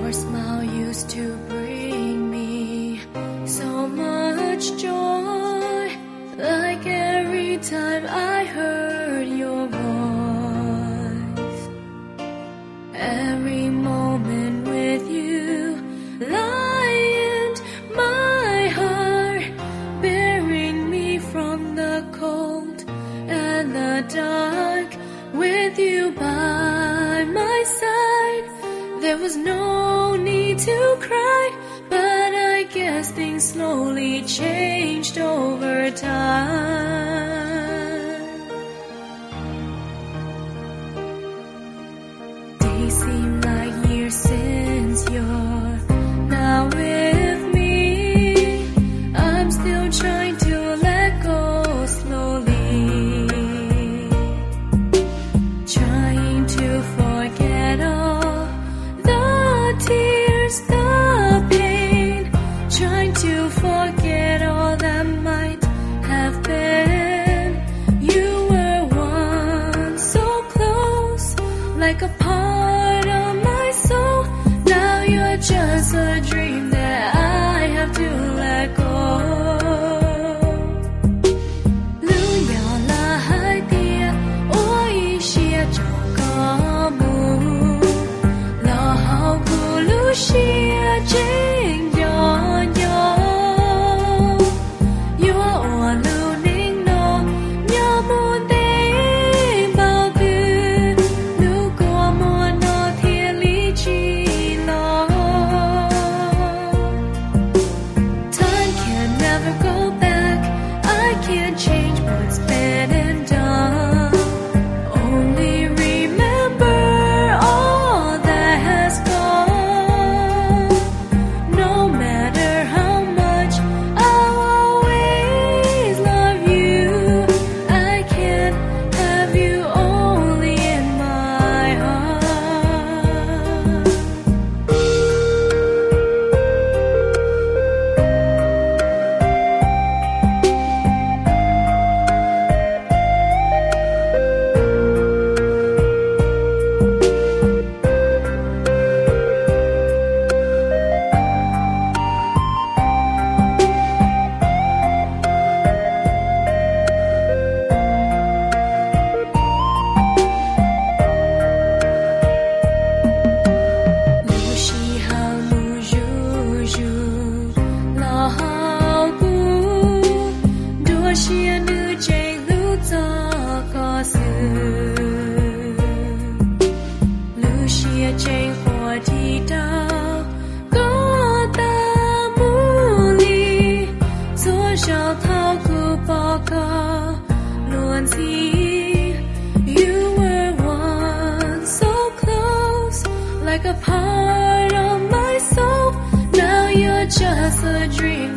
Your smile used to bring me so much joy, like every time I heard your voice. Every moment with you lightened my heart, bearing me from the cold and the dark. With you by my side, there was no need to cry, but I guess things slowly changed over time. Days seem like years since you're now with me. I'm still trying to let go slowly, trying to forget all the tears, the pain, trying to forget all that might have been. You were once so close, like a part of my soul. Now you're just a dream that I have to let go. Change what's been and done. Only remember all that has gone. No matter how much I'll always love you, I can't have you only in my heart. Chênh hoa thi đao có ta mu li, gió rào thao cứ bỏ ca luôn thi. You were once so close, like a part of my soul. Now you're just a dream